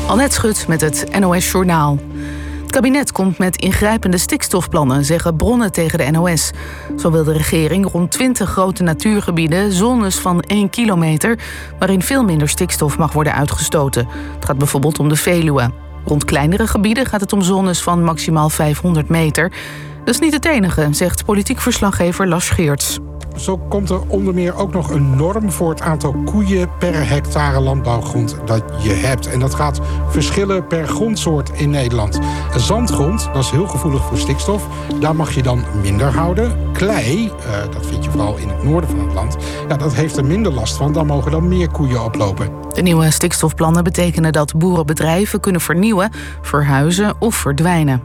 Annette Schut met het NOS Journaal. Het kabinet komt met ingrijpende stikstofplannen, zeggen bronnen tegen de NOS. Zo wil de regering rond 20 grote natuurgebieden zones van 1 kilometer... waarin veel minder stikstof mag worden uitgestoten. Het gaat bijvoorbeeld om de Veluwe. Rond kleinere gebieden gaat het om zones van maximaal 500 meter. Dat is niet het enige, zegt politiek verslaggever Lars Geerts. Zo komt er onder meer ook nog een norm voor het aantal koeien per hectare landbouwgrond dat je hebt. En dat gaat verschillen per grondsoort in Nederland. Zandgrond, dat is heel gevoelig voor stikstof. Daar mag je dan minder houden. Klei, dat vind je vooral in het noorden van het land, ja, dat heeft er minder last van. Dan mogen dan meer koeien oplopen. De nieuwe stikstofplannen betekenen dat boerenbedrijven kunnen vernieuwen, verhuizen of verdwijnen.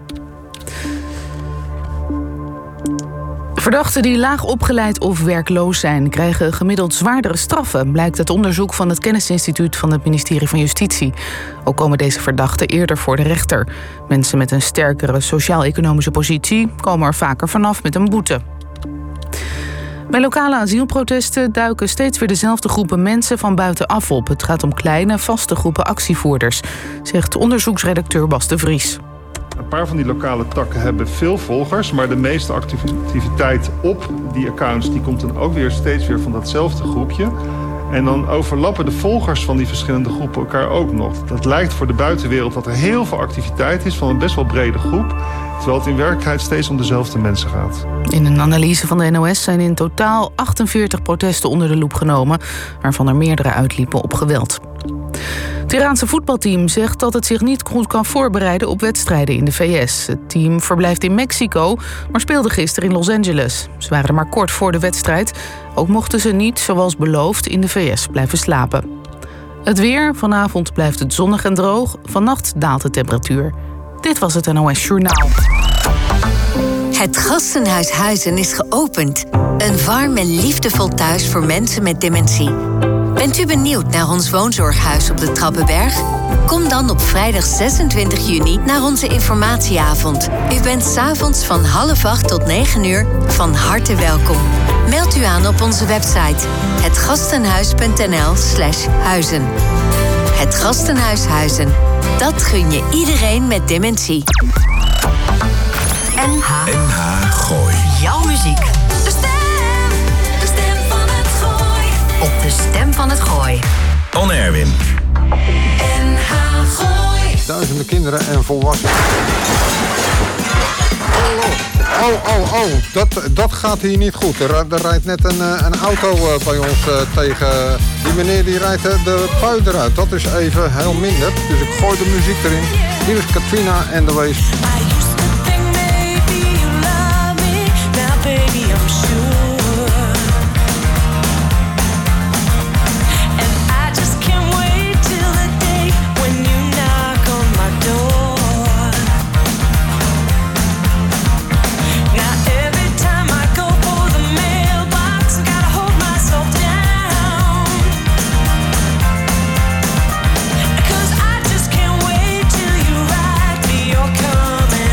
Verdachten die laag opgeleid of werkloos zijn, krijgen gemiddeld zwaardere straffen, blijkt uit onderzoek van het Kennisinstituut van het ministerie van Justitie. Ook komen deze verdachten eerder voor de rechter. Mensen met een sterkere sociaal-economische positie komen er vaker vanaf met een boete. Bij lokale asielprotesten duiken steeds weer dezelfde groepen mensen van buitenaf op. Het gaat om kleine, vaste groepen actievoerders, zegt onderzoeksredacteur Bas de Vries. Een paar van die lokale takken hebben veel volgers, maar de meeste activiteit op die accounts die komt dan ook weer steeds weer van datzelfde groepje. En dan overlappen de volgers van die verschillende groepen elkaar ook nog. Dat lijkt voor de buitenwereld dat er heel veel activiteit is van een best wel brede groep, terwijl het in werkelijkheid steeds om dezelfde mensen gaat. In een analyse van de NOS zijn in totaal 48 protesten onder de loep genomen, waarvan er meerdere uitliepen op geweld. Het Iraanse voetbalteam zegt dat het zich niet goed kan voorbereiden op wedstrijden in de VS. Het team verblijft in Mexico, maar speelde gisteren in Los Angeles. Ze waren er maar kort voor de wedstrijd. Ook mochten ze niet, zoals beloofd, in de VS blijven slapen. Het weer. Vanavond blijft het zonnig en droog. Vannacht daalt de temperatuur. Dit was het NOS Journaal. Het Gastenhuis Huizen is geopend. Een warm en liefdevol thuis voor mensen met dementie. Bent u benieuwd naar ons woonzorghuis op de Trappenberg? Kom dan op vrijdag 26 juni naar onze informatieavond. U bent 's avonds van 7:30 tot 9:00 van harte welkom. Meld u aan op onze website hetgastenhuis.nl/huizen. Het Gastenhuis Huizen. Dat gun je iedereen met dementie. NH Gooi. Jouw muziek. De stem van het Gooi. Op de stem van het Gooi. On Erwin. NH Gooi. Duizenden kinderen en volwassenen. Dat gaat hier niet goed. Er rijdt net een auto bij ons tegen. Die meneer die rijdt de pui eruit. Dat is even heel minder. Dus ik gooi de muziek erin. Hier is Katrina en de Wees. Coming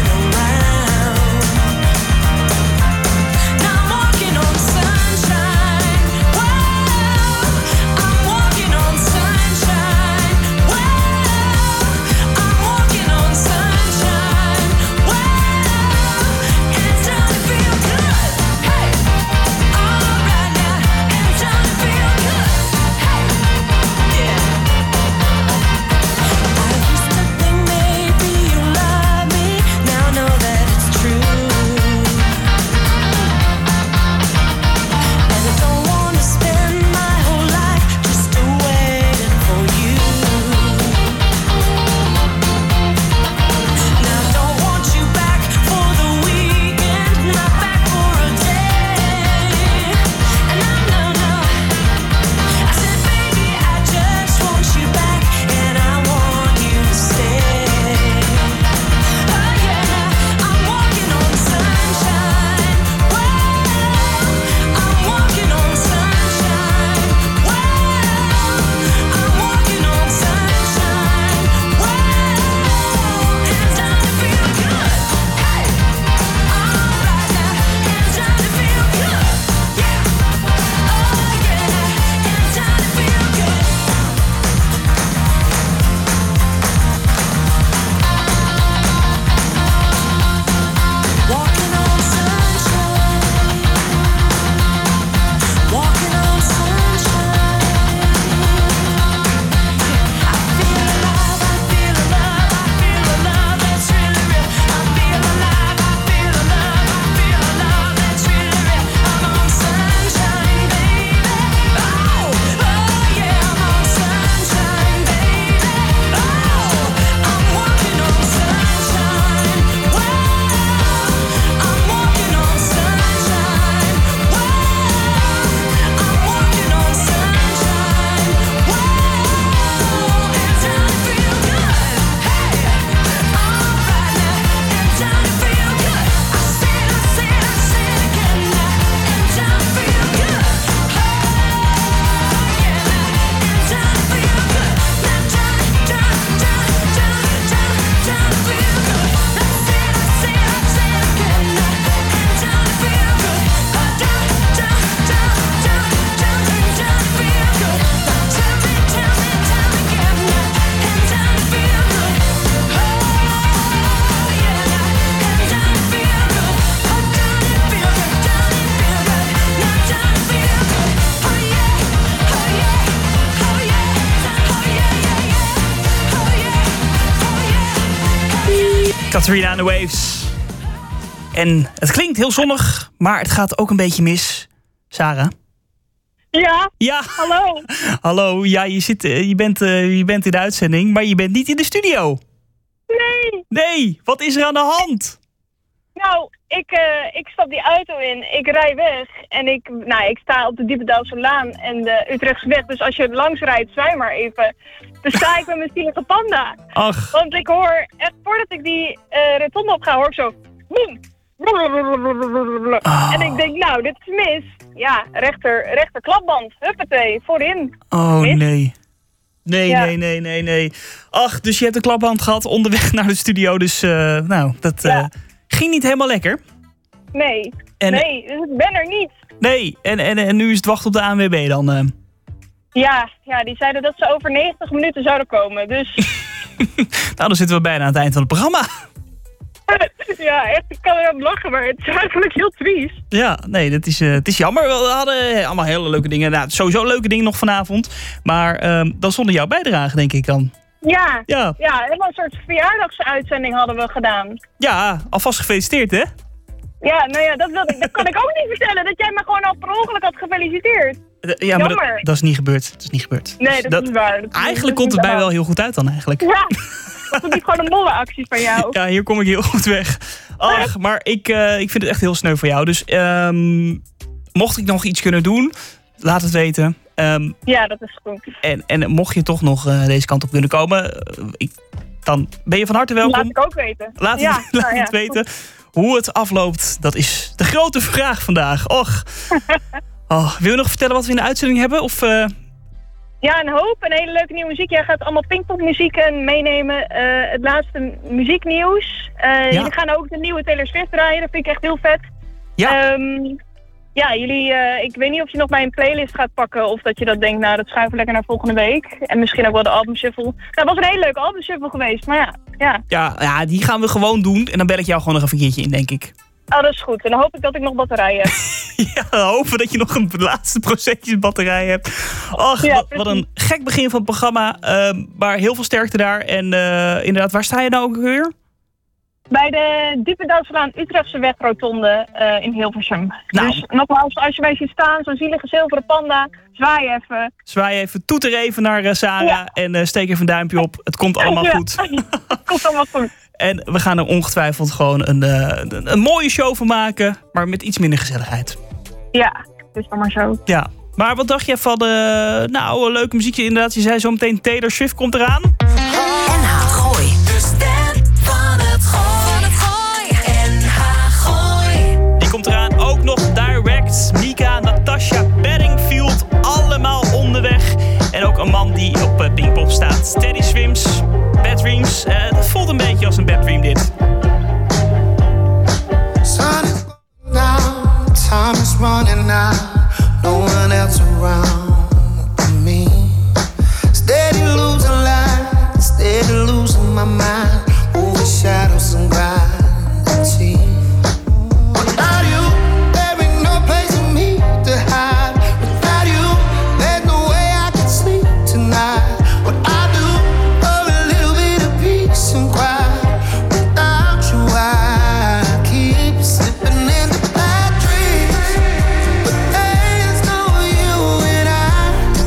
Katrina and the Waves. En het klinkt heel zonnig, maar het gaat ook een beetje mis. Sarah? Ja? Ja. Hallo? Hallo, ja, je bent in de uitzending, maar je bent niet in de studio. Nee! Nee, wat is er aan de hand? Nou, ik stap die auto in, ik rij weg en ik sta op de Diependaalse Laan en de Utrechtse weg. Dus als je langs rijdt, zwaai maar even. Dan sta ik met mijn zielige panda. Ach. Want ik hoor, echt voordat ik die rotonde op ga, hoor ik zo... boem. Oh. En ik denk, nou, dit is mis. Ja, rechter klapband. Huppatee, voorin. Oh, mis. nee. Ja. Nee. Ach, dus je hebt een klapband gehad onderweg naar de studio. Dus, dat ging niet helemaal lekker. Nee, En- nee, dus ik ben er niet. Nee, en nu is het wachten op de ANWB dan. Ja, die zeiden dat ze over 90 minuten zouden komen, dus... Nou, dan zitten we bijna aan het eind van het programma. Ja, echt, ik kan er aan lachen, maar het is eigenlijk heel triest. Ja, nee, het is jammer. We hadden allemaal hele leuke dingen. Nou, sowieso leuke dingen nog vanavond. Maar dan zonder jouw bijdrage, denk ik dan. Ja, Ja. helemaal een soort verjaardagsuitzending hadden we gedaan. Ja, alvast gefeliciteerd, hè? Ja, nou ja, dat kan ik ook niet vertellen, dat jij me gewoon al per ongeluk had gefeliciteerd. Ja, maar Jammer. dat is niet gebeurd. Dat is niet gebeurd. Nee, dat is niet waar. Eigenlijk komt het mij wel heel goed uit dan, eigenlijk. Ja, dat is niet gewoon een molle actie van jou. Ja, hier kom ik heel goed weg. Ach, maar ik vind het echt heel sneu voor jou. Dus mocht ik nog iets kunnen doen, laat het weten. Ja, dat is goed. En mocht je toch nog deze kant op willen komen, dan ben je van harte welkom. Laat ik ook weten. Laat Ja, het, nou ja, het weten. Hoe het afloopt, dat is de grote vraag vandaag. Och. Wil je nog vertellen wat we in de uitzending hebben? Of, Ja, een hoop. Een hele leuke nieuwe muziek. Jij gaat allemaal Pinkpop-muziek meenemen. Het laatste muzieknieuws. Jullie gaan ook de nieuwe Taylor Swift draaien. Dat vind ik echt heel vet. Ja. Jullie... ik weet niet of je nog bij een playlist gaat pakken. Of dat je dat denkt, nou, dat schuiven we lekker naar volgende week. En misschien ook wel de albumshuffle. Nou, het was een hele leuke albumshuffle geweest. Maar ja. Ja, die gaan we gewoon doen. En dan bel ik jou gewoon nog even een keertje in, denk ik. Oh, dat is goed. En dan hoop ik dat ik nog batterijen heb. Ja, hopen dat je nog een laatste procentjes batterij hebt. Ach, Ja, wat een gek begin van het programma. Maar heel veel sterkte daar. En inderdaad, waar sta je nou ook weer? Bij de Diependaalslaan Utrechtse wegrotonde in Hilversum. Nou. Dus nogmaals, als je mij ziet staan, zo'n zielige zilveren panda, zwaai even. Zwaai even, toeter even naar Sarah. Ja. En steek even een duimpje op. Het komt allemaal Ja. goed. Komt allemaal goed. En we gaan er ongetwijfeld gewoon een mooie show van maken. Maar met iets minder gezelligheid. Ja, het is dan maar zo. Ja. Maar wat dacht je van een leuke muziekje inderdaad. Je zei zo meteen Taylor Swift komt eraan. NH Gooi. De stem van het Gooi. NH Gooi. Die komt eraan. Ook nog Direct, Mika, Natasha, Bedingfield. Allemaal onderweg. En ook een man die op Pinkpop staat. Steady Swims, Bad Dreams. Dat voelt een beetje als een Bad Dream dit. Sun is going down, time is running out, no one else around but me. Steady losing light, steady losing my mind, over shadows and gravity. Without you, there ain't no place for me to hide. Without you, there's no way I can sleep tonight. What I do for a little bit of peace and quiet. Without you, I keep slipping into bad dreams. But there's no you and I.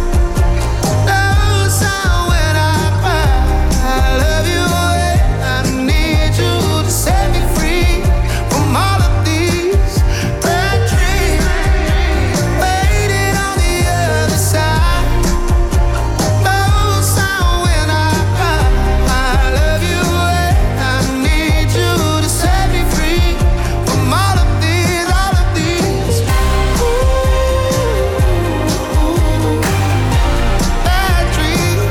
No sound when I cry. I love you and I need you to set me free from all of these bad dreams. Waiting on the other side. No sound when I cry. I love you and I need you to set me free from all of these bad dreams.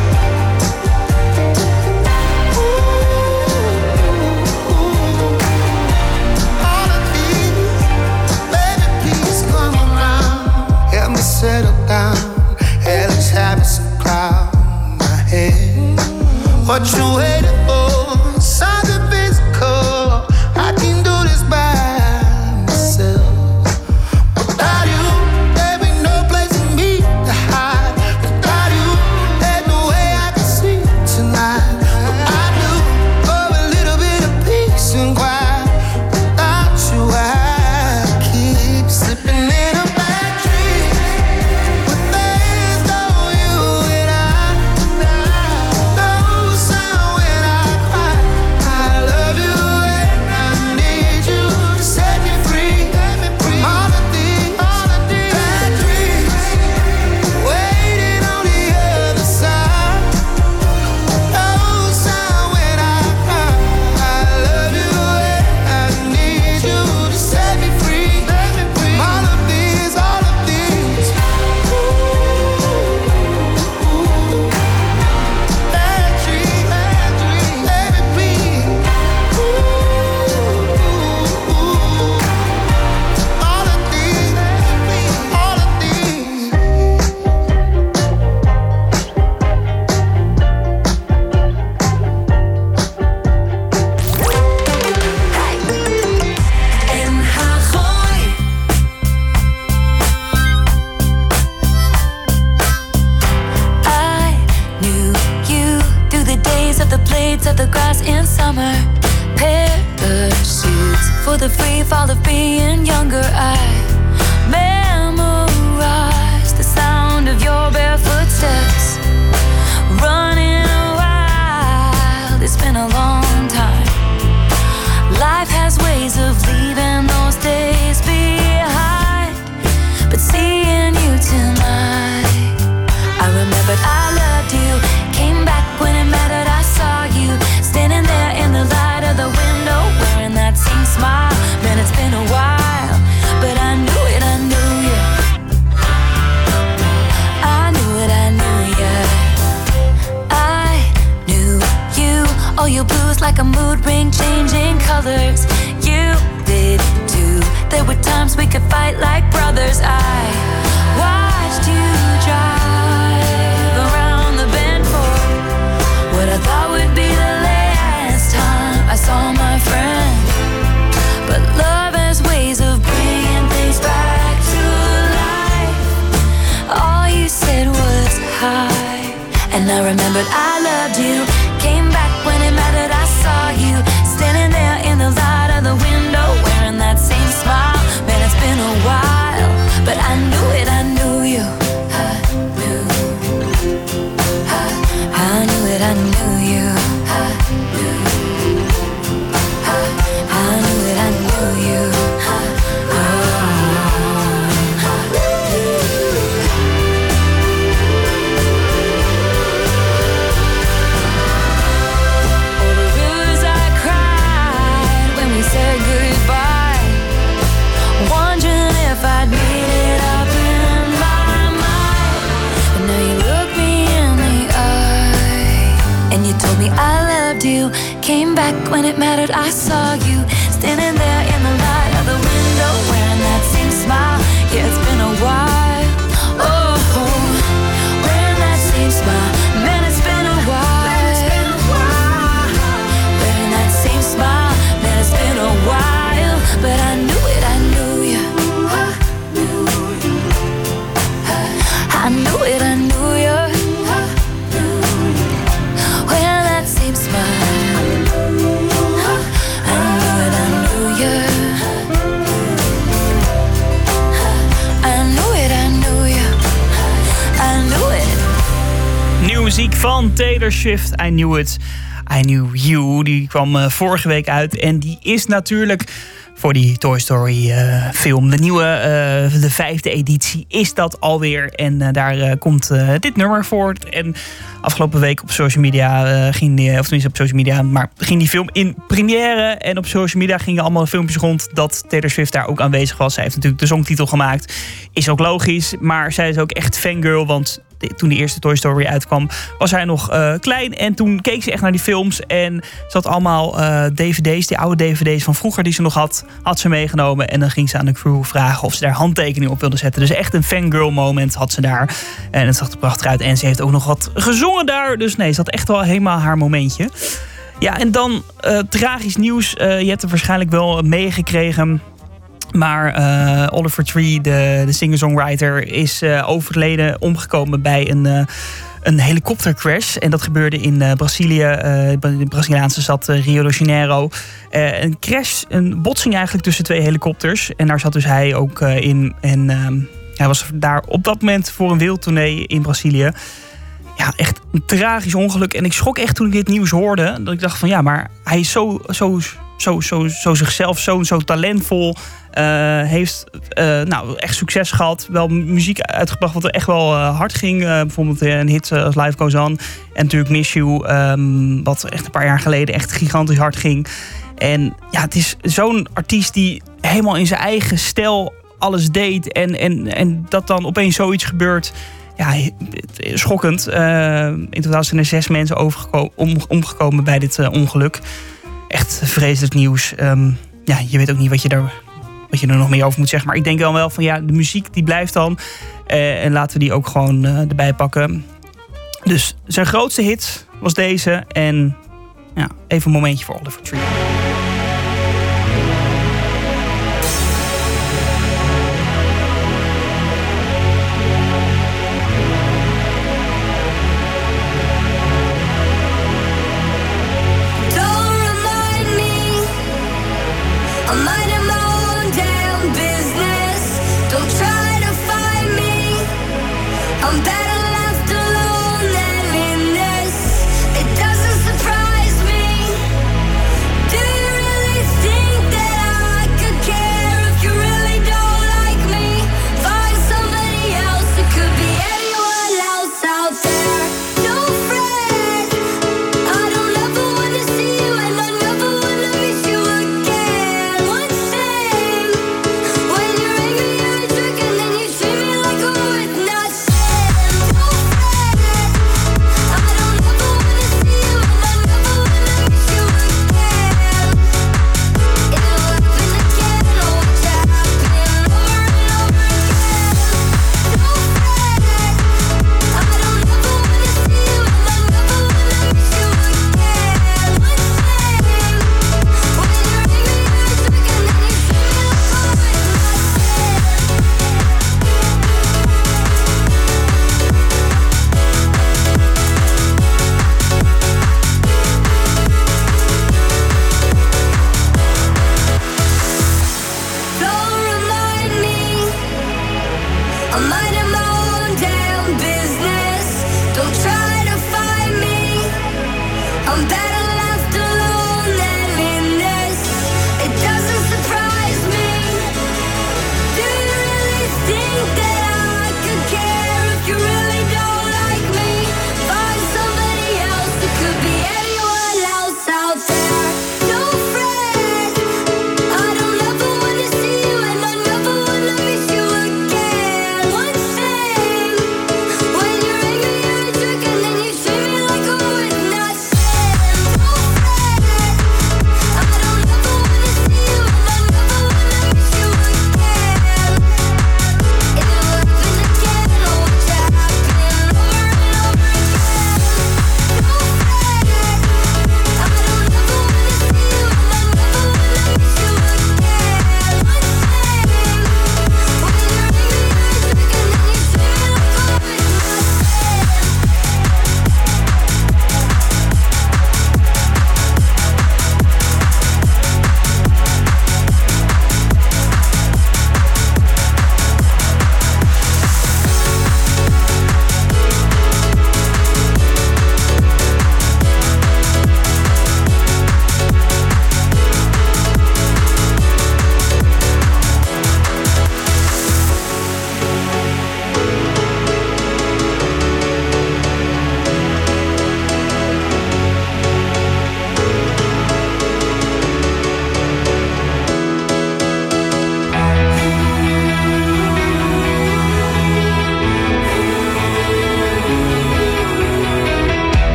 All of these, baby, please come around. Help me settle down. Hellish habits and cloud my head. What you waiting for? Something physical. I can do this by myself. Without you, there ain't no place for me to hide. Without you, there's no way I can sleep tonight. What I do for a little bit of peace shades of the grass in summer. Parachutes for the free fall of being younger. I memorize the sound of your barefoot steps. Running wild, it's been a long time. Life has ways of leaving those days behind. But seeing you tonight, I remembered I loved you. Came back when it mattered, I saw you standing there in the light of the window, wearing that same smile. Man, it's been a while, but I knew it, I knew you. I knew it, I knew you. I knew you. All your blues like a mood ring, changing colors. You did too. There were times we could fight like brothers. I watched you drive around the bend for what I thought would be the last time I saw my friend. But love has ways of bringing things back to life. All you said was hi, and I remembered I loved you. Came back when it mattered, I saw you standing there in the light of the window, wearing that same smile. Man, it's been a while, but I knew it, I knew you. I knew it, I knew you. I knew it, I knew you. All the rivers I cried when we said goodbye, wondering if I'd made it up in my mind. But now you look me in the eye and you told me I loved you. Came back when it mattered, I saw you standing there in the light of the window, wearing that same smile. Yeah, it's been a while. Oh, wearing that same smile. Man, it's been a while. Wearing that same smile. Man, it's been a while. But I knew it, I knew you. I knew it, I knew you. Wearing that same smile. Nieuwe muziek van Taylor Swift, I Knew It, I Knew You. Die kwam vorige week uit en die is natuurlijk voor die Toy Story film. De nieuwe, de 5e editie is dat alweer. En daar komt dit nummer voor. En afgelopen week op social media ging die film in première. En op social media gingen allemaal filmpjes rond dat Taylor Swift daar ook aanwezig was. Zij heeft natuurlijk de songtitel gemaakt. Is ook logisch, maar zij is ook echt fangirl, want toen de eerste Toy Story uitkwam, was hij nog klein. En toen keek ze echt naar die films. En ze had allemaal dvd's, die oude dvd's van vroeger die ze nog had ze meegenomen. En dan ging ze aan de crew vragen of ze daar handtekeningen op wilde zetten. Dus echt een fangirl moment had ze daar. En het zag er prachtig uit. En ze heeft ook nog wat gezongen daar. Dus nee, ze had echt wel helemaal haar momentje. Ja, en dan tragisch nieuws. Je hebt het waarschijnlijk wel meegekregen. Maar Oliver Tree, de singer-songwriter, is overleden, omgekomen bij een helikoptercrash. En dat gebeurde in Brazilië, de Braziliaanse stad Rio de Janeiro. Een crash, een botsing eigenlijk tussen 2 helikopters. En daar zat dus hij ook in. En hij was daar op dat moment voor een wereldtournee in Brazilië. Ja, echt een tragisch ongeluk. En ik schrok echt toen ik dit nieuws hoorde. Dat ik dacht van ja, maar hij is zo zichzelf, zo talentvol. Heeft echt succes gehad. Wel muziek uitgebracht wat er echt wel hard ging. Bijvoorbeeld een hit als Life Goes On. En natuurlijk Miss You. Wat echt een paar jaar geleden echt gigantisch hard ging. En ja, het is zo'n artiest die helemaal in zijn eigen stijl alles deed. En dat dan opeens zoiets gebeurt. Ja, schokkend. In totaal zijn er 6 mensen omgekomen bij dit ongeluk. Echt vreselijk nieuws. Ja, je weet ook niet wat je er nog meer over moet zeggen. Maar ik denk dan wel van ja, de muziek die blijft dan. En laten we die ook gewoon erbij pakken. Dus zijn grootste hit was deze. En ja, even een momentje voor Oliver Tree.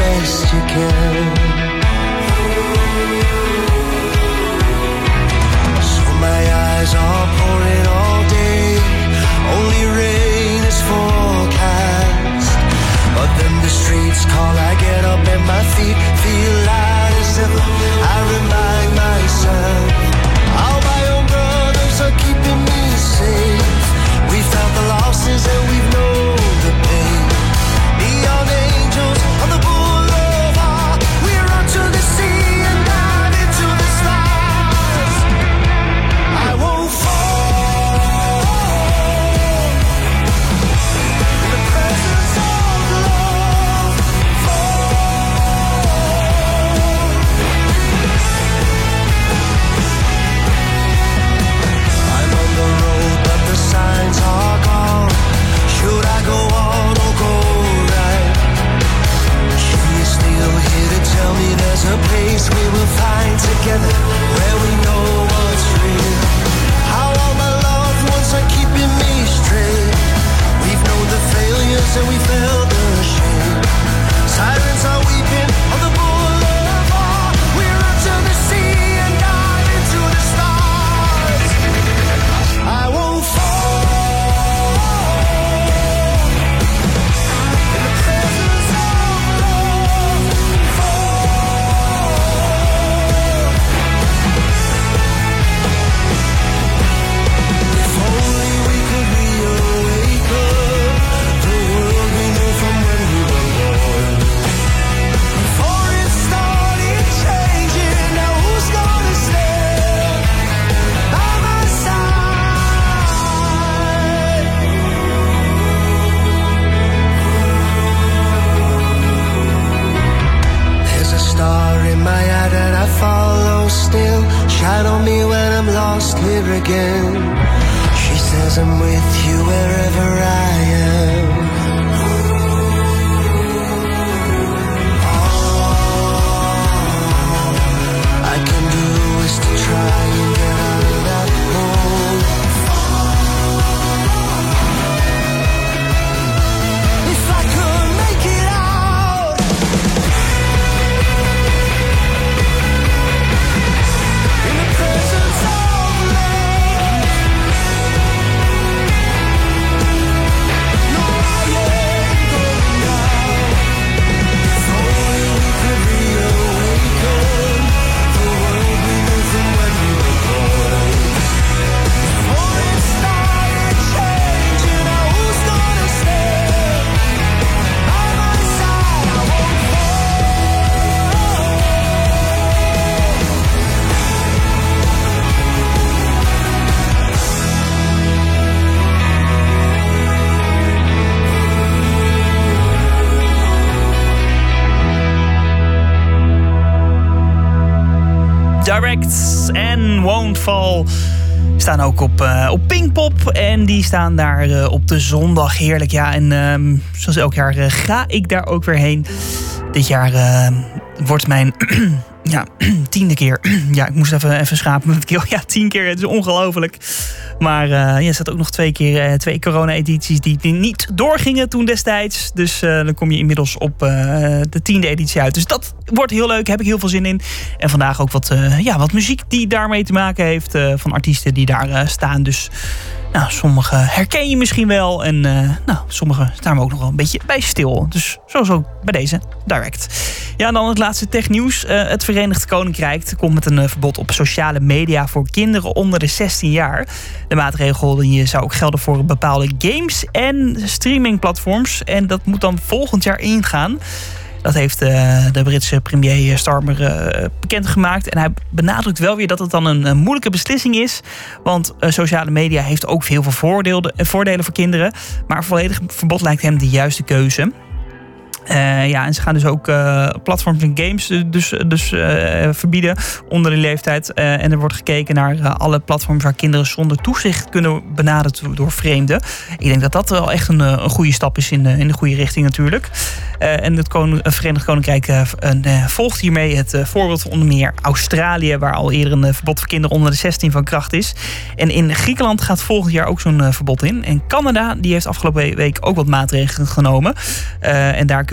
best you can. So my eyes are pouring all day, only rain is forecast. But then the streets call, I get up and my feet feel light as ever. I remind myself, all my own brothers are keeping me safe. We felt the losses and we've known the pain. Neon angels on the boulevard, we run to the sea and dive into the stars. I won't fall in the presence of love. I'm on the road, but the signs are gone. Should I go on or go right? She is still here to tell me there's a place we will find together, where we know what's real. How all my loved ones are keeping me straight. We've known the failures and we felt the shame. Sirens are weeping on the boulevard. We run to the sea and dive into the stars. I won't fall in the presence of love. If only we could reawaken the world we knew from when we were born. Before it started changing, now who's gonna stand by my side? There's a star in my eye that I follow still. Shine on me when I'm lost here again. She says I'm with you wherever I am. All I can do is to try and get out of that hole. If I could make it out in the presence of love. No, I ain't going down. If only we could reawaken the world we knew from when we were born. Before it started changing, now who's gonna stand by my side? I won't Direct en Won't Fall staan ook op Pinkpop. En die staan daar op de zondag. Heerlijk, ja. En zoals elk jaar ga ik daar ook weer heen. Dit jaar wordt mijn 10e keer. Ja, ik moest even schapen met het keel. Ja, 10 keer, het is ongelooflijk. Maar er staat ook nog 2 corona-edities die niet doorgingen toen destijds. Dus dan kom je inmiddels op de 10e editie uit. Dus dat wordt heel leuk, heb ik heel veel zin in. En vandaag ook wat muziek die daarmee te maken heeft. Van artiesten die daar staan. Dus sommige herken je misschien wel. En sommige staan we ook nog wel een beetje bij stil. Dus zoals ook bij deze Direct. Ja, en dan het laatste technieuws. Het Verenigd Koninkrijk komt met een verbod op sociale media voor kinderen onder de 16 jaar. De maatregel die zou ook gelden voor bepaalde games en streamingplatforms. En dat moet dan volgend jaar ingaan. Dat heeft de Britse premier Starmer bekendgemaakt. En hij benadrukt wel weer dat het dan een moeilijke beslissing is. Want sociale media heeft ook heel veel voordelen voor kinderen. Maar volledig verbod lijkt hem de juiste keuze. En ze gaan dus ook platforms en games verbieden onder de leeftijd. En er wordt gekeken naar alle platforms waar kinderen zonder toezicht kunnen benaderd door vreemden. Ik denk dat dat wel echt een goede stap is in de goede richting natuurlijk. En het Verenigd Koninkrijk volgt hiermee het voorbeeld van onder meer Australië, waar al eerder een verbod voor kinderen onder de 16 van kracht is. En in Griekenland gaat volgend jaar ook zo'n verbod in. En Canada die heeft afgelopen week ook wat maatregelen genomen. En daar kunnen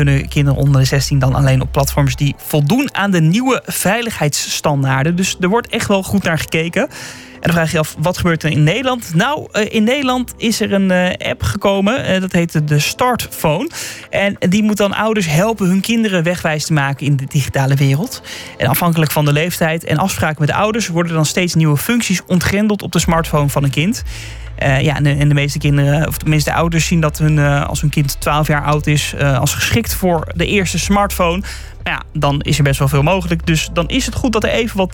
kunnen kinderen onder de 16 dan alleen op platforms die voldoen aan de nieuwe veiligheidsstandaarden. Dus er wordt echt wel goed naar gekeken. En dan vraag je af, wat gebeurt er in Nederland? Nou, in Nederland is er een app gekomen. Dat heet de Startphone. En die moet dan ouders helpen hun kinderen wegwijs te maken in de digitale wereld. En afhankelijk van de leeftijd en afspraken met de ouders worden dan steeds nieuwe functies ontgrendeld op de smartphone van een kind. En de meeste kinderen, of de meeste ouders zien dat als hun kind 12 jaar oud is, als geschikt voor de eerste smartphone. Nou ja, dan is er best wel veel mogelijk. Dus dan is het goed dat er even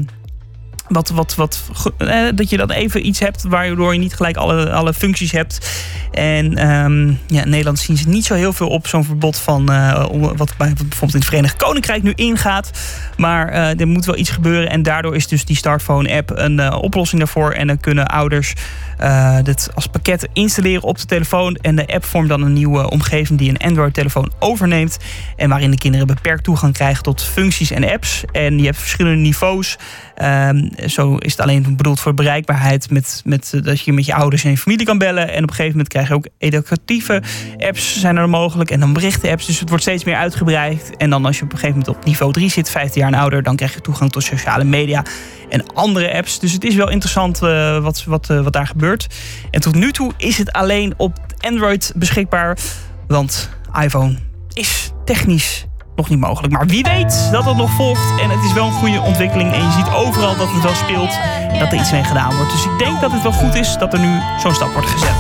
dat je dan even iets hebt waardoor je niet gelijk alle functies hebt. En in Nederland zien ze niet zo heel veel op zo'n verbod van wat bijvoorbeeld in het Verenigd Koninkrijk nu ingaat. Maar er moet wel iets gebeuren en daardoor is dus die Startphone app een oplossing daarvoor. En dan kunnen ouders dit als pakket installeren op de telefoon. En de app vormt dan een nieuwe omgeving die een Android-telefoon overneemt. En waarin de kinderen beperkt toegang krijgen tot functies en apps. En je hebt verschillende niveaus. Zo is het alleen bedoeld voor bereikbaarheid dat je met je ouders en je familie kan bellen. En op een gegeven moment krijg je ook educatieve apps zijn er mogelijk. En dan berichten-apps. Dus het wordt steeds meer uitgebreid. En dan als je op een gegeven moment op niveau 3 zit, 15 jaar en ouder, dan krijg je toegang tot sociale media en andere apps. Dus het is wel interessant wat daar gebeurt. En tot nu toe is het alleen op Android beschikbaar. Want iPhone is technisch nog niet mogelijk. Maar wie weet dat het nog volgt. En het is wel een goede ontwikkeling. En je ziet overal dat het wel speelt. En dat er iets mee gedaan wordt. Dus ik denk dat het wel goed is dat er nu zo'n stap wordt gezet.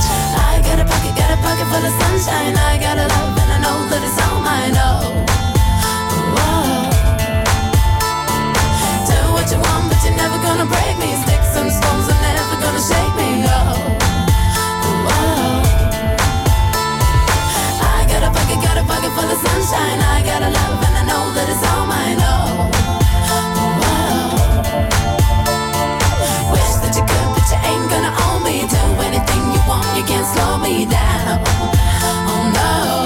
Sunshine, I got a love and I know that it's all mine. Oh, wish that you could, but you ain't gonna own me. Do anything you want, you can't slow me down. Oh no.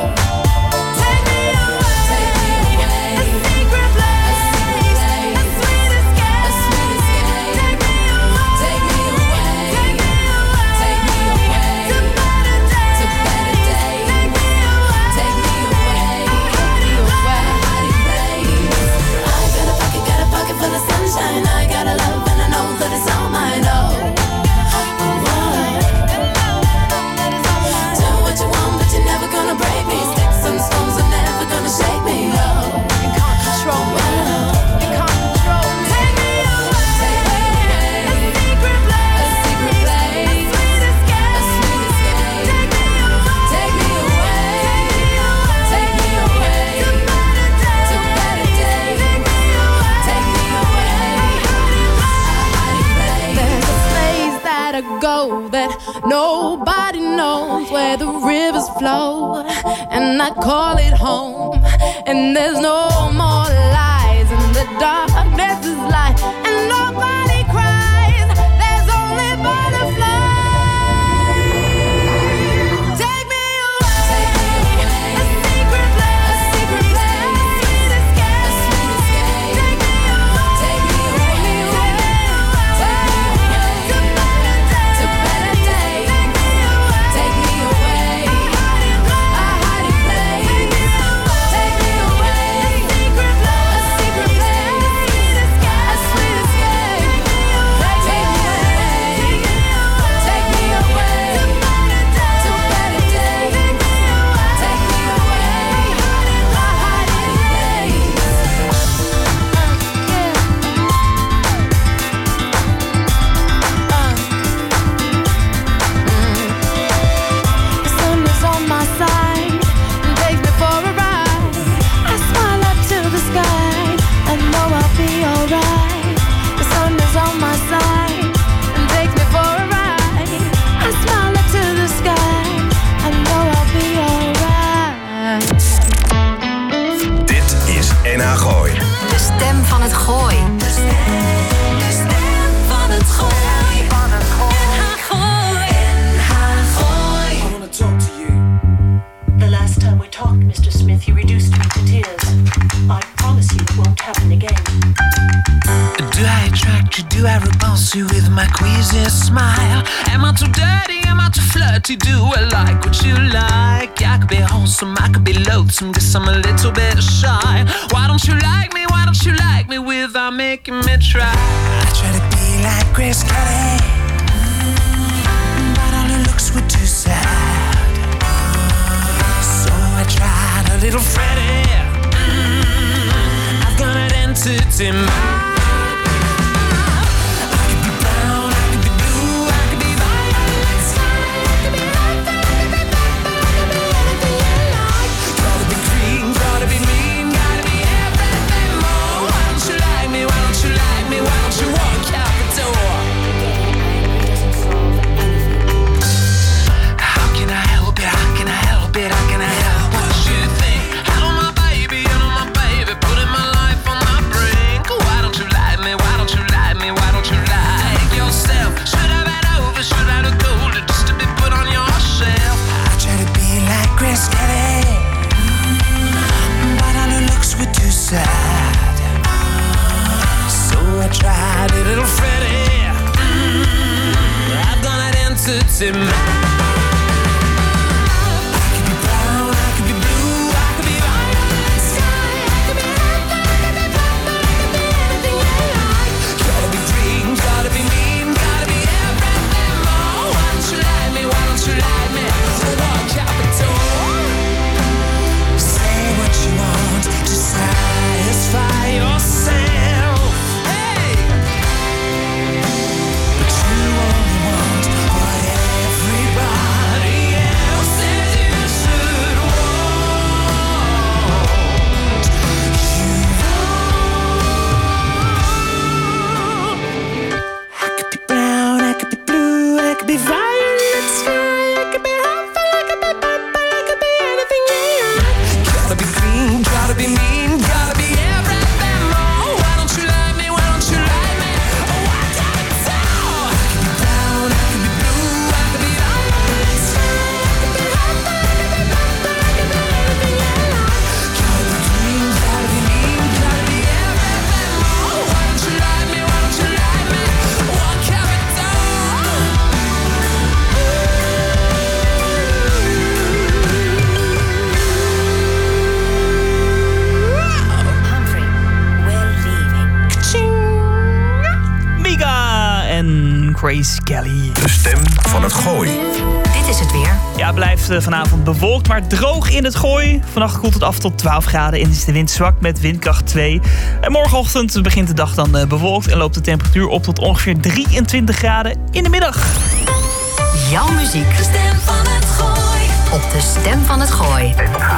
That nobody knows where the rivers flow, and I call it home. And there's no more lies, and the darkness is light, and nobody cries. There's only butterflies. Take me away, a secret place, a secret place, sweet escape, a sweet escape. Take me away, take me away, take me away, to better days. Take me away, a hiding place. Take me away, a secret place, a secret place, a sweet flirty with my queasy smile? Am I too dirty? Am I too flirty? Do I like what you like? I could be wholesome, I could be loathsome, guess I'm a little bit shy. Why don't you like me? Why don't you like me without making me try? I try to be like Grace Kelly, but all her looks were too sad. So I tried a little Freddie. I've got an entity mind. I tried a little Freddie. I've got an entity mind. Grace Kelly. De stem van het Gooi. Dit is het weer. Ja, het blijft vanavond bewolkt, maar droog in het Gooi. Vannacht koelt het af tot 12 graden en is de wind zwak met windkracht 2. En morgenochtend begint de dag dan bewolkt en loopt de temperatuur op tot ongeveer 23 graden in de middag. Jouw muziek. De stem van het Gooi. Op de stem van het Gooi.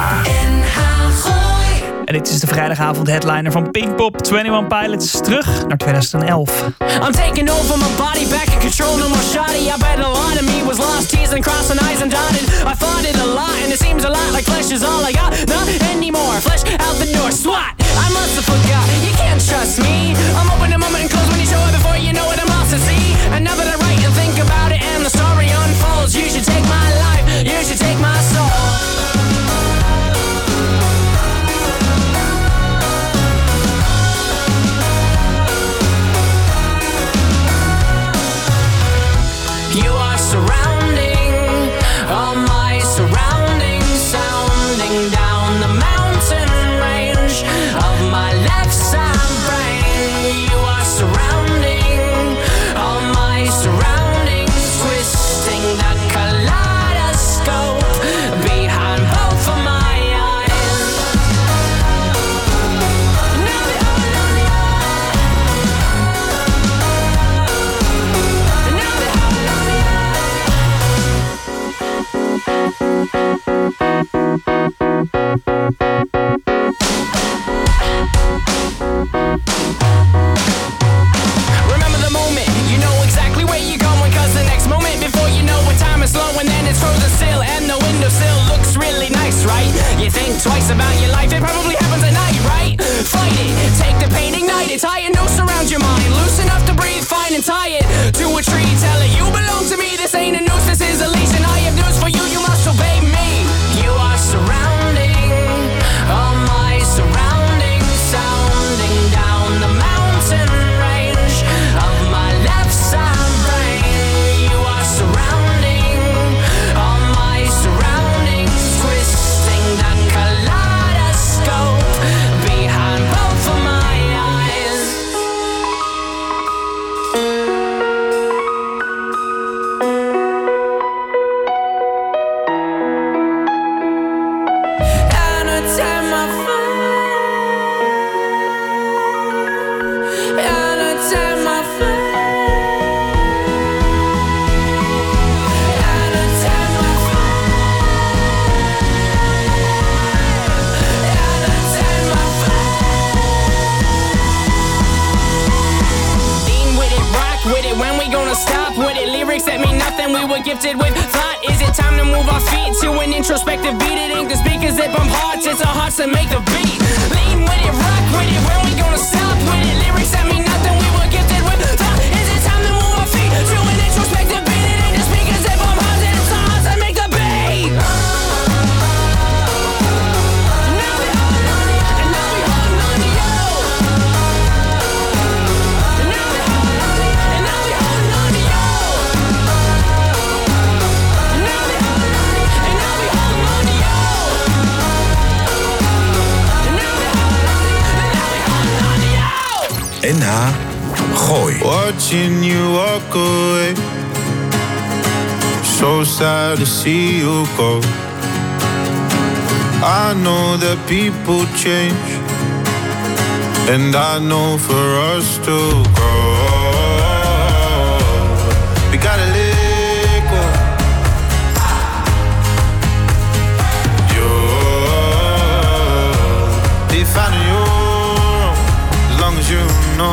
NH Gooi. En dit is de vrijdagavond headliner van Pinkpop. 21 Pilots terug naar 2011. I'm taking over my body, back in control, no more shoddy. I bet a lot of me was lost, T's and crossing I's and dotted. I fought it a lot, and it seems a lot like flesh is all I got. Not anymore, flesh out the door, swat. I must have forgot, you can't trust me. I'm open a moment and close when you show it before you know it, I'm lost to see. And now that I write and think about it and the story unfolds, you should take my life, you should take my soul. You are surrounding all my surroundings, sounding down the mountain range of my left side brain. You are surrounding all my surroundings, twisting the kaleidoscope behind both of my eyes. Now behold on the now behold on the remember the moment, you know exactly where you're going, cause the next moment before you know what time is slow, and then it's frozen still and the windowsill looks really nice, right? You think twice about your life, it probably happens at night, right? Fight it, take the pain, ignite it, tie a noose around your mind, loose enough to breathe fine and tie it to a tree, tell it you belong to me, this ain't a noose, this is a leash, and I have news for you, you must obey me. You are surrounding all my surroundings, sounding down the mountain range of my left side. gifted with thought. Is it time to move our feet to an introspective beat? It ain't the speakers that bump hearts, it's our hearts that make the beat. Lean with it, rock with it, when we gonna stop with it? Lyrics that mean nothing, we were gifted with thought. Is it time to move our feet to an introspective beat? It ain't the speakers that bump hearts, it's our hearts that make the beat. NH Gooi. Watching you walk away, so sad to see you go. I know that people change, and I know for us to grow, we gotta let go. You're finding your own, as long as you know.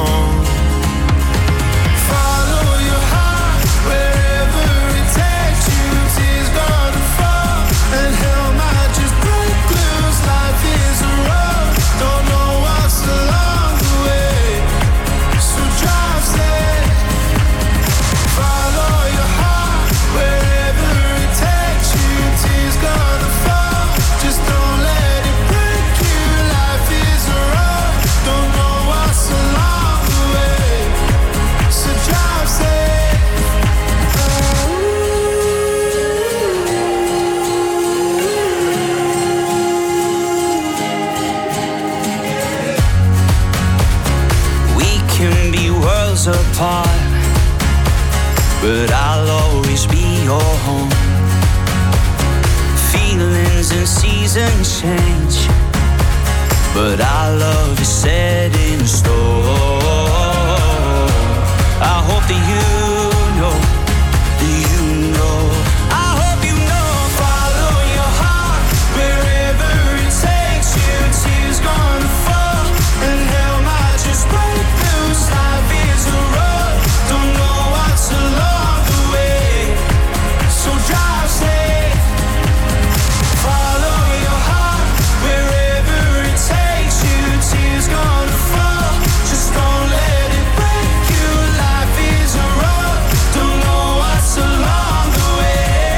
Follow your heart wherever it takes you. Tears gonna fall and hell might just break loose. Life is a road, don't know what's along the way, so drive safe. Follow your heart wherever it takes you. Tears gonna fall, just don't let it break you. Life is a road, don't know what's along the way, so drive safe. We can be worlds apart, but I'll always be your home. Feelings and seasons change, but our love is set in stone. I hope that you know, I hope you know. Follow your heart wherever it takes you. Tears gonna fall and hell might just break loose. Life is a road, don't know what's along the way, so drive safe. Follow your heart wherever it takes you. Tears gonna fall, just don't let it break you. Life is a road, don't know what's along the way.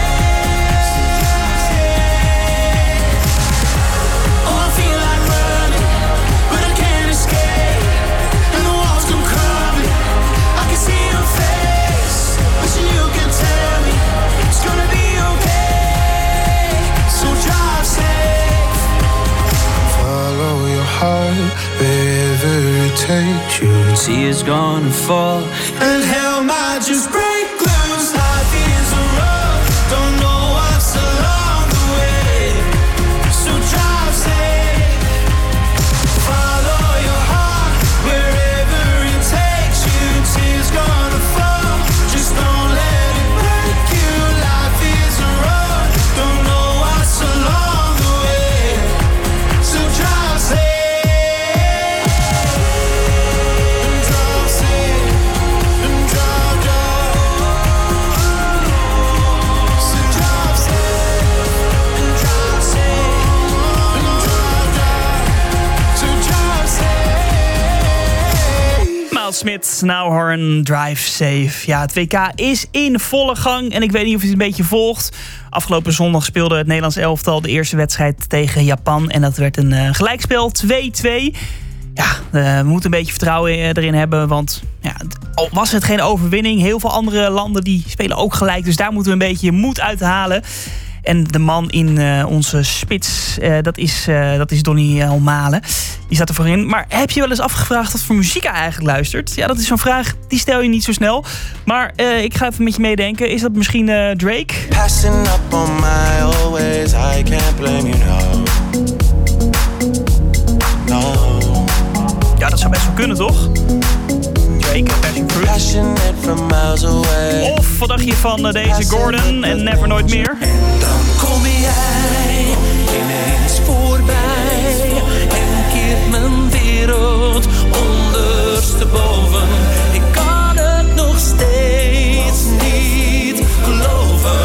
Oh, I feel like running, but I can't escape, and the walls come crumbling. I can see your face, wishing you can tell me it's gonna be okay, so drive safe. Follow your heart wherever it takes you. Tears gonna fall And hell might just break loose. Life is a road, don't know what's along the way, so drive safe. Follow your heart wherever it takes you. Tears gonna fall, just don't let it break you. Life is a road, don't know what's along the way, so drive safe. And drive safe, and drive, so drive safe, and drive safe, and drive, so drive safe. Miles Smith, Snowhorn, Drive Safe. Ja, het WK is in volle gang en ik weet niet of je het een beetje volgt. Afgelopen zondag speelde het Nederlands elftal de eerste wedstrijd tegen Japan. En dat werd een gelijkspel, 2-2. Ja, we moeten een beetje vertrouwen erin hebben. Want ja, al was het geen overwinning, heel veel andere landen die spelen ook gelijk. Dus daar moeten we een beetje moed uit halen. En de man in onze spits, dat is Donny Malen. Die staat er voorin. Maar heb je wel eens afgevraagd wat voor muziek hij eigenlijk luistert? Ja, dat is zo'n vraag, die stel je niet zo snel. Maar ik ga even met je meedenken. Is dat misschien Drake? Passing up on my always, I can't blame you, no. No. Ja, dat zou best wel kunnen, toch? Drake, Passion Fruit. Passionate from miles away. Of wat dacht je van deze Gordon en Never Nooit Meer? En dan kom jij ineens voorbij en keert mijn wereld ondersteboven. Ik kan het nog steeds niet geloven.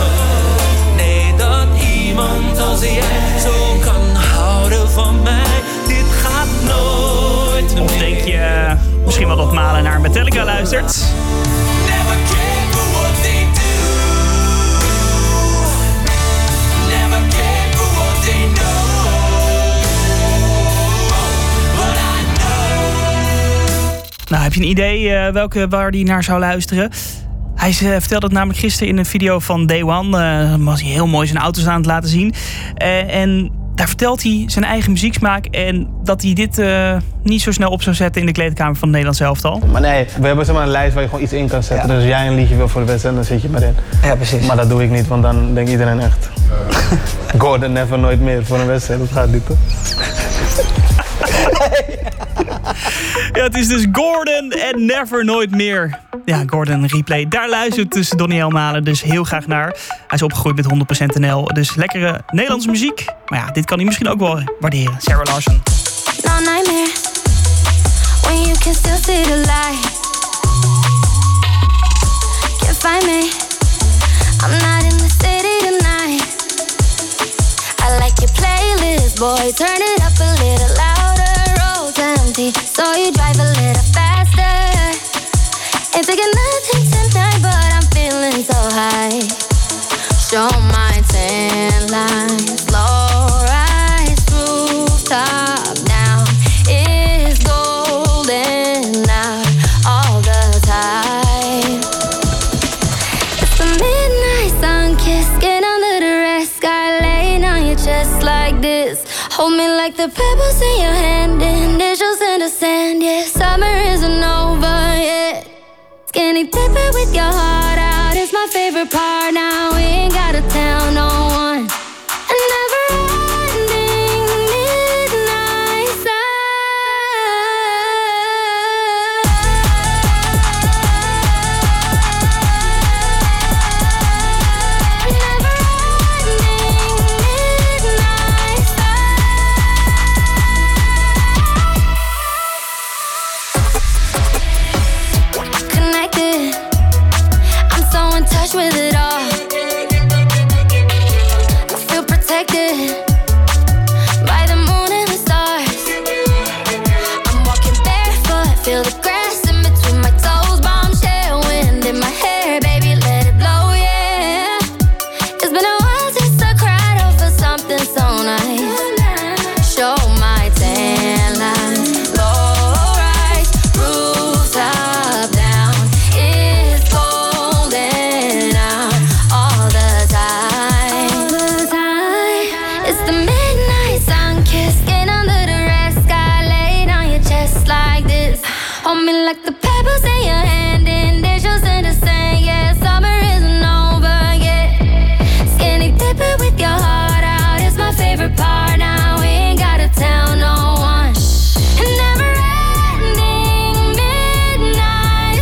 Malen naar Metallica luistert. Nou, heb je een idee waar hij naar zou luisteren? Hij vertelde het namelijk gisteren in een video van Day One. Was hij heel mooi zijn auto's aan het laten zien. En daar vertelt hij zijn eigen muzieksmaak. En dat hij dit niet zo snel op zou zetten in de kleedkamer van het Nederlands elftal. Maar nee, we hebben zeg maar een lijst waar je gewoon iets in kan zetten. Ja. Dus als jij een liedje wil voor de wedstrijd, dan zit je maar in. Ja, precies. Maar dat doe ik niet, want dan denkt iedereen echt... Gordon never nooit meer voor een wedstrijd. Dat gaat niet, toch? Ja, het is dus Gordon en Never Nooit Meer. Ja, Gordon Replay. Daar luistert dus Donnie Malen dus heel graag naar. Hij is opgegroeid met 100% NL. Dus lekkere Nederlandse muziek. Maar ja, dit kan hij misschien ook wel waarderen. Sarah Larsen. No nightmare when you can still see the light. Can't find me. I'm not in the city tonight. I like your playlist, boy. Turn it up a little louder. Road's empty, so you drive a little faster. Ain't taking nothing tonight, but I'm feeling so high. Show my tan lines, low rise, rooftop now is golden out all the time. It's the midnight sun kiss, get under the red sky, laying on your chest like this. Hold me like the pebbles in your hand, initials in the sand. Yeah, summer isn't over yet. Skinny dipping with your heart out is my favorite part. Now we ain't gotta tell no one. A never-ending midnight with it all. I feel protected by the moon and the stars. I'm walking barefoot, feel the grass in between my toes. Bombshell wind in my hair, baby, let it blow, yeah. It's been a while since I cried over something so nice. Show my tan lines, low rise, rooftop down. It's golden out all the time. It's the midnight sun kiss, get under the red sky, laid on your chest like this. Hold me like the pebbles in your hand, initials in the sand. Yeah, summer isn't over yet. Skinny dipping with your heart out is my favorite part. Now we ain't gotta tell no one. A never-ending midnight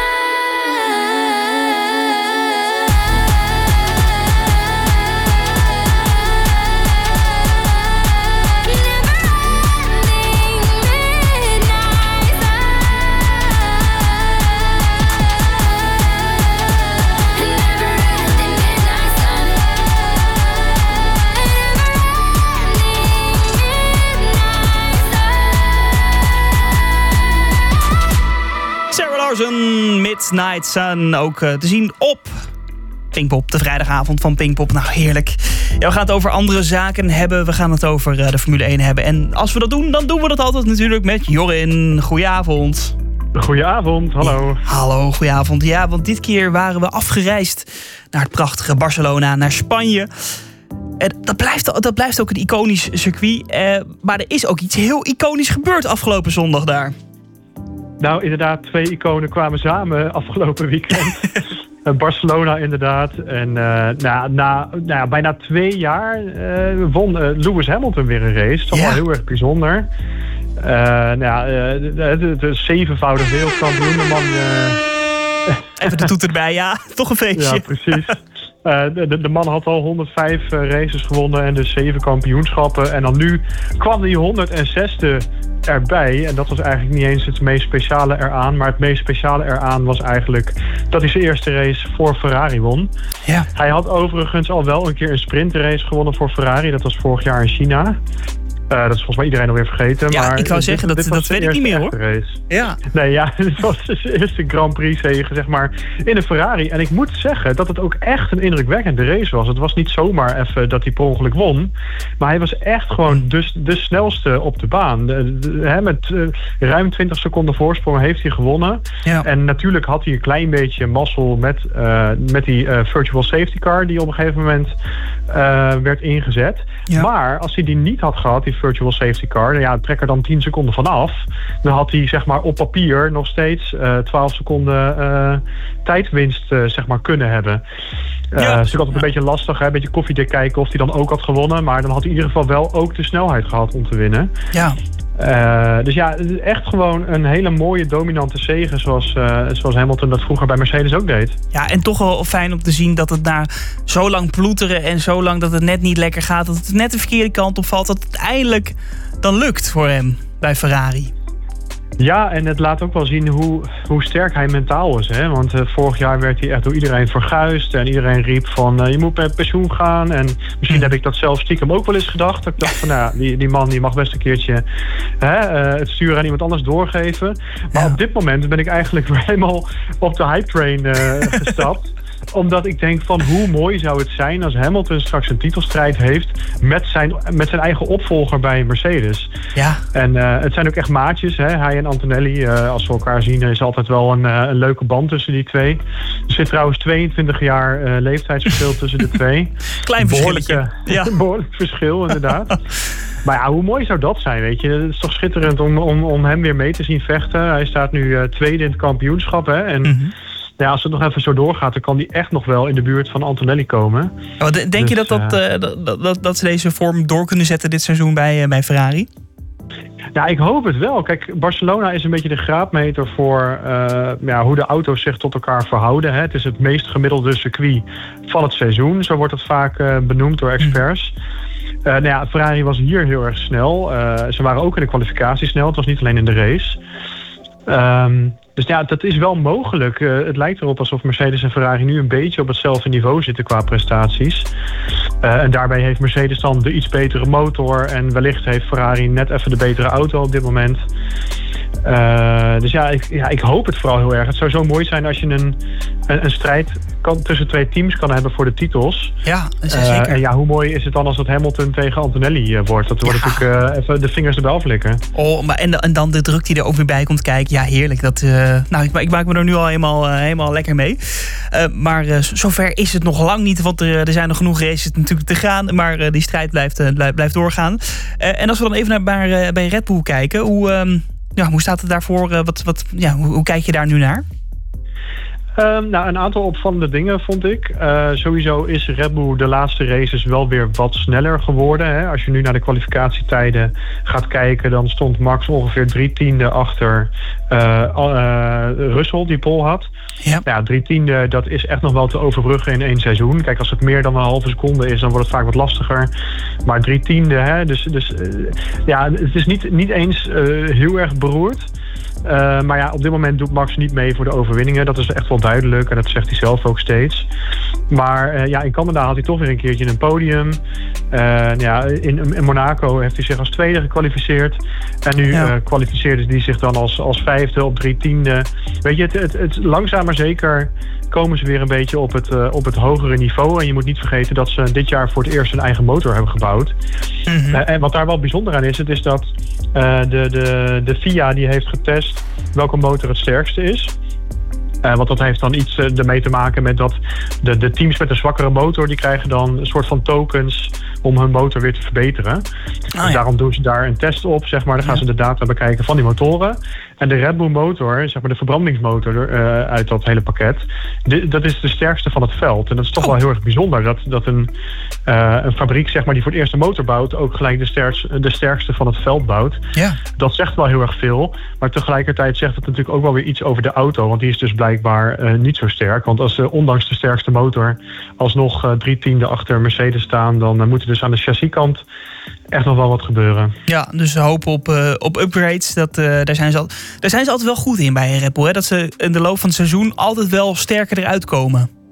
Sarah Larsen, Midnight Sun. Ook te zien op Pinkpop, de vrijdagavond van Pinkpop. Nou, heerlijk. Ja, we gaan het over andere zaken hebben. We gaan het over de Formule 1 hebben. En als we dat doen, dan doen we dat altijd natuurlijk met Jorin. Goedenavond. Goedenavond, hallo. Ja, hallo, goedenavond. Ja, want dit keer waren we afgereisd naar het prachtige Barcelona, naar Spanje. Dat blijft ook een iconisch circuit. Maar er is ook iets heel iconisch gebeurd afgelopen zondag daar. Nou, inderdaad, 2 iconen kwamen samen afgelopen weekend. Barcelona inderdaad. En na bijna 2 jaar won Lewis Hamilton weer een race. Dat is wel heel erg bijzonder. De 7-voudig wereldkampioen. De man... Even de toeter erbij, ja. Toch een feestje. Ja, precies. De man had al 105 races gewonnen en dus 7 kampioenschappen. En dan nu kwam die 106e erbij. En dat was eigenlijk niet eens het meest speciale eraan. Maar het meest speciale eraan was eigenlijk dat hij zijn eerste race voor Ferrari won. Ja. Hij had overigens al wel een keer een sprintrace gewonnen voor Ferrari. Dat was vorig jaar in China. Dat is volgens mij iedereen alweer vergeten. Ja, maar ik wou zeggen, dat weet ik niet meer, hoor. Race. Ja. Nee, ja, het was de eerste Grand Prix zege, zeg maar, in een Ferrari. En ik moet zeggen dat het ook echt een indrukwekkende race was. Het was niet zomaar even dat hij per ongeluk won. Maar hij was echt gewoon de snelste op de baan. Met ruim 20 seconden voorsprong heeft hij gewonnen. Ja. En natuurlijk had hij een klein beetje mazzel met die virtual safety car die op een gegeven moment werd ingezet. Ja. Maar als hij die niet had gehad, die virtual safety car, trek er dan 10 seconden van af. Dan had hij zeg maar op papier nog steeds 12 seconden tijdwinst zeg maar kunnen hebben. Dus ik had het een beetje lastig, een beetje koffiedik kijken of hij dan ook had gewonnen. Maar dan had hij in ieder geval wel ook de snelheid gehad om te winnen. Ja. Dus ja, het is echt gewoon een hele mooie dominante zege zoals Hamilton dat vroeger bij Mercedes ook deed. Ja, en toch wel fijn om te zien dat het na zo lang ploeteren en zo lang dat het net niet lekker gaat, dat het net de verkeerde kant op valt, dat het eindelijk dan lukt voor hem bij Ferrari. Ja, en het laat ook wel zien hoe sterk hij mentaal is. Hè? Want vorig jaar werd hij echt door iedereen verguisd. En iedereen riep van je moet met pensioen gaan. En misschien heb ik dat zelf stiekem ook wel eens gedacht. Ik dacht van die man die mag best een keertje het stuur aan iemand anders doorgeven. Maar op dit moment ben ik eigenlijk weer helemaal op de hype train gestapt. Omdat ik denk van hoe mooi zou het zijn als Hamilton straks een titelstrijd heeft met zijn eigen opvolger bij Mercedes. Ja. En het zijn ook echt maatjes. Hè? Hij en Antonelli, als we elkaar zien, is altijd wel een leuke band tussen die twee. Er zit trouwens 22 jaar leeftijdsverschil tussen de twee. Klein verschilletje. Behoorlijk verschil, inderdaad. Maar ja, hoe mooi zou dat zijn, weet je? Het is toch schitterend om hem weer mee te zien vechten. Hij staat nu tweede in het kampioenschap, hè? En ja, als het nog even zo doorgaat, dan kan die echt nog wel in de buurt van Antonelli komen. Denk je dat ze deze vorm door kunnen zetten dit seizoen bij Ferrari? Ja, ik hoop het wel. Kijk, Barcelona is een beetje de graadmeter voor hoe de auto's zich tot elkaar verhouden. Hè. Het is het meest gemiddelde circuit van het seizoen. Zo wordt het vaak benoemd door experts. Ferrari was hier heel erg snel. Ze waren ook in de kwalificatie snel. Het was niet alleen in de race. Dus ja, dat is wel mogelijk. Het lijkt erop alsof Mercedes en Ferrari nu een beetje op hetzelfde niveau zitten qua prestaties. En daarbij heeft Mercedes dan de iets betere motor. En wellicht heeft Ferrari net even de betere auto op dit moment. Dus ik hoop het vooral heel erg. Het zou zo mooi zijn als je een strijd tussen twee teams kan hebben voor de titels. Ja, zeker. En ja, hoe mooi is het dan als het Hamilton tegen Antonelli wordt? Dat wordt natuurlijk even de vingers erbij aflikken. Oh, maar en dan de druk die er ook weer bij komt kijken. Ja, heerlijk. Ik maak me er nu al helemaal lekker mee. Maar zover is het nog lang niet. Want er zijn nog genoeg races natuurlijk te gaan. Maar die strijd blijft doorgaan. En als we dan even bij Red Bull kijken. Hoe staat het daarvoor? Hoe kijk je daar nu naar? Een aantal opvallende dingen vond ik. Sowieso is Red Bull de laatste races wel weer wat sneller geworden. Hè. Als je nu naar de kwalificatietijden gaat kijken, dan stond Max ongeveer 3/10 achter Russell, die pole had. Ja, 3/10, dat is echt nog wel te overbruggen in 1 seizoen. Kijk, als het meer dan een halve seconde is, dan wordt het vaak wat lastiger. Maar 3/10, hè, dus het is niet eens heel erg beroerd. Maar ja, op dit moment doet Max niet mee voor de overwinningen. Dat is echt wel duidelijk en dat zegt hij zelf ook steeds. Maar in Canada had hij toch weer een keertje een podium. In Monaco heeft hij zich als tweede gekwalificeerd. En nu kwalificeerde hij zich dan als vijfde op 3/10. Weet je, het langzaam maar zeker komen ze weer een beetje op het hogere niveau. En je moet niet vergeten dat ze dit jaar voor het eerst hun eigen motor hebben gebouwd. En wat daar wel bijzonder aan is, het is dat de FIA die heeft getest welke motor het sterkste is. Want dat heeft dan iets ermee te maken met dat de teams met een zwakkere motor, die krijgen dan een soort van tokens om hun motor weer te verbeteren. Dus daarom doen ze daar een test op, zeg maar. Dan gaan ze de data bekijken van die motoren. En de Red Bull motor, zeg maar de verbrandingsmotor uit dat hele pakket, dat is de sterkste van het veld. En dat is toch wel heel erg bijzonder dat een fabriek, zeg maar, die voor het eerst een motor bouwt, ook gelijk de sterkste van het veld bouwt. Ja. Dat zegt wel heel erg veel. Maar tegelijkertijd zegt het natuurlijk ook wel weer iets over de auto. Want die is dus blijkbaar niet zo sterk. Want als ze ondanks de sterkste motor alsnog 3/10 achter Mercedes staan, dan moet er dus aan de chassiskant echt nog wel wat gebeuren. Ja, dus hopen op upgrades. Daar zijn ze altijd wel goed in bij Red Bull. Hè? Dat ze in de loop van het seizoen altijd wel sterker eruit komen.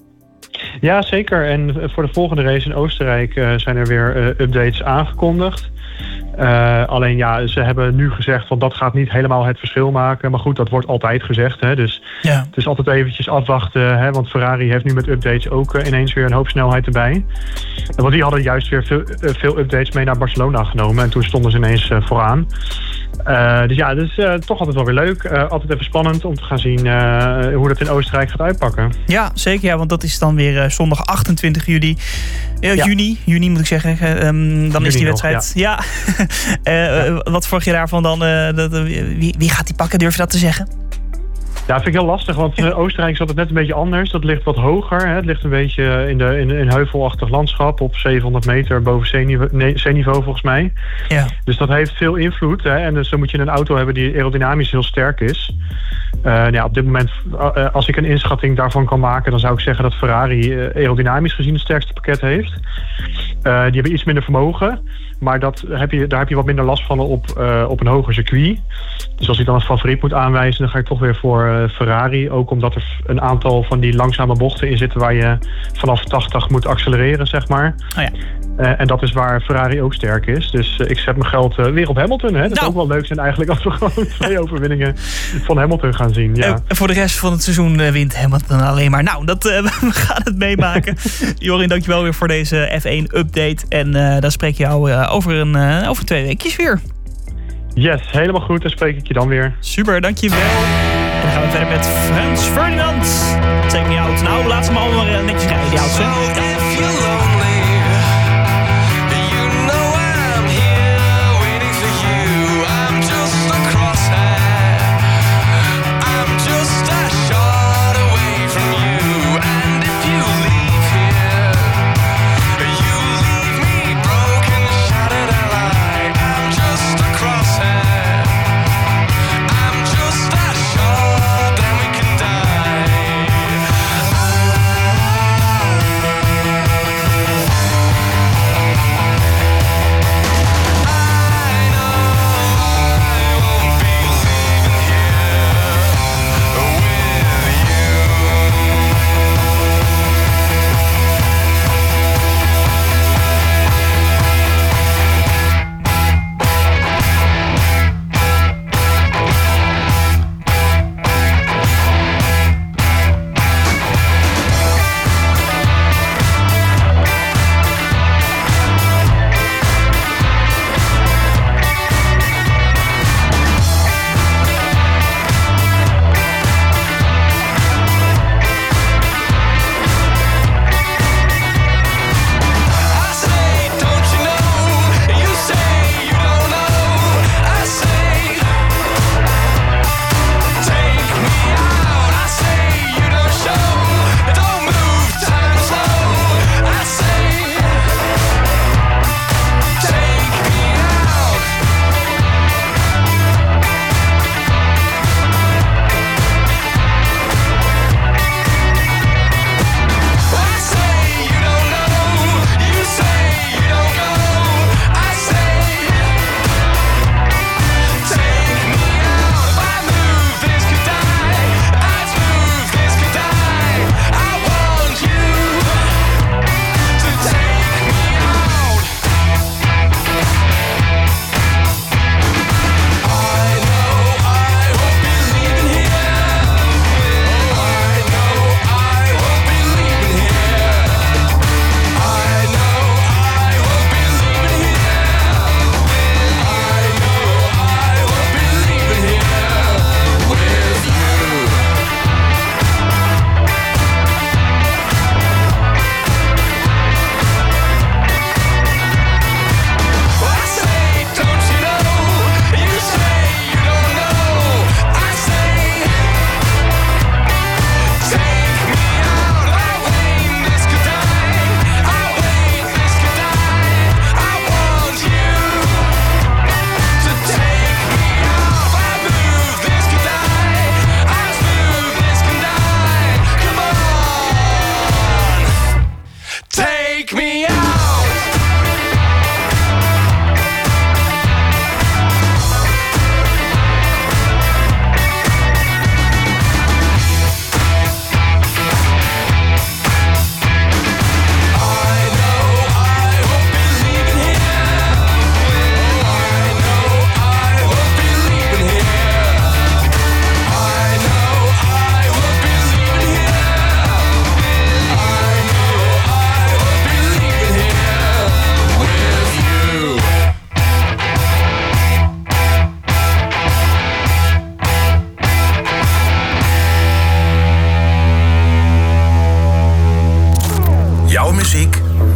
Ja, zeker. En voor de volgende race in Oostenrijk zijn er weer updates aangekondigd. Alleen ja, ze hebben nu gezegd van dat gaat niet helemaal het verschil maken. Maar goed, dat wordt altijd gezegd. Hè? Dus het is altijd eventjes afwachten. Hè? Want Ferrari heeft nu met updates ook ineens weer een hoop snelheid erbij. Want die hadden juist weer veel updates mee naar Barcelona genomen. En toen stonden ze ineens vooraan. Dus ja, dat is toch altijd wel weer leuk. Altijd even spannend om te gaan zien hoe dat in Oostenrijk gaat uitpakken. Ja, zeker. Ja, want dat is dan weer zondag 28 juni. Juni moet ik zeggen. Dan is die wedstrijd. Nog, ja. Wat verwacht je daarvan dan? Wie gaat die pakken? Durf je dat te zeggen? Ja, dat vind ik heel lastig, want Oostenrijk is altijd net een beetje anders. Dat ligt wat hoger. Hè. Het ligt een beetje in heuvelachtig landschap op 700 meter boven zeeniveau volgens mij. Ja. Dus dat heeft veel invloed. Hè. En dus dan moet je een auto hebben die aerodynamisch heel sterk is. Op dit moment, als ik een inschatting daarvan kan maken, dan zou ik zeggen dat Ferrari aerodynamisch gezien het sterkste pakket heeft. Die hebben iets minder vermogen. Maar daar heb je wat minder last van op een hoger circuit. Dus als ik dan als favoriet moet aanwijzen, dan ga ik toch weer voor Ferrari. Ook omdat er een aantal van die langzame bochten in zitten waar je vanaf 80 moet accelereren, zeg maar. Oh ja. En dat is waar Ferrari ook sterk is. Dus ik zet mijn geld weer op Hamilton. Hè? Dat zou ook wel leuk zijn eigenlijk als we gewoon 2 overwinningen van Hamilton gaan zien. Ja. En voor de rest van het seizoen wint Hamilton alleen maar. Nou, we gaan het meemaken. Jorin, dankjewel weer voor deze F1-update. En dan spreek je jou over 2 weekjes weer. Yes, helemaal goed. Dan spreek ik je dan weer. Super, dankjewel. En dan gaan we verder met Frans Ferdinand. Take me out. Nou, laat ze me allemaal netjes rijden, die auto's.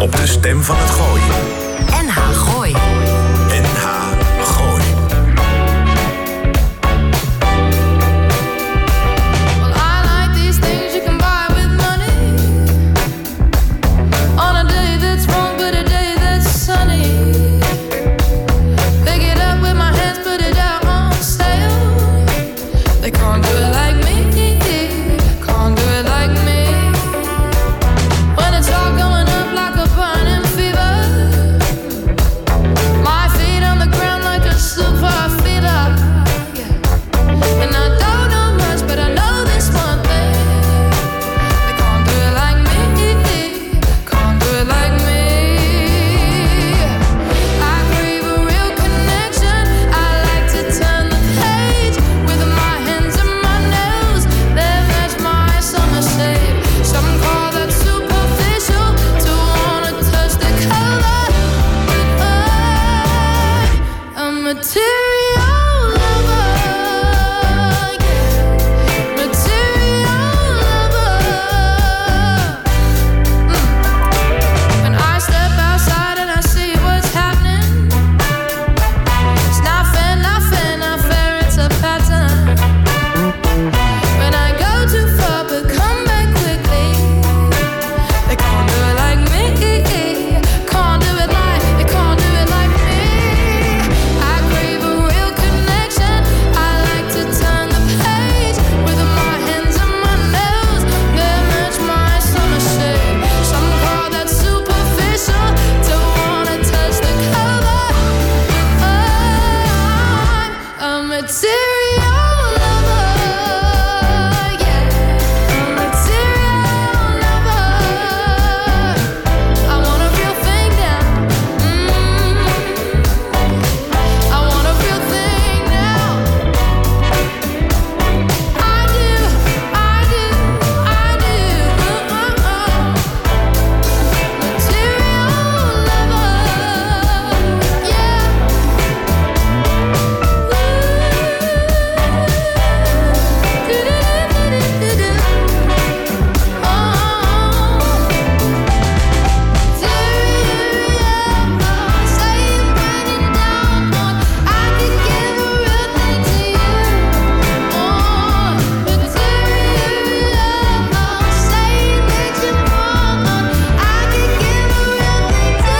op de stem van het gooien. NH Gooi.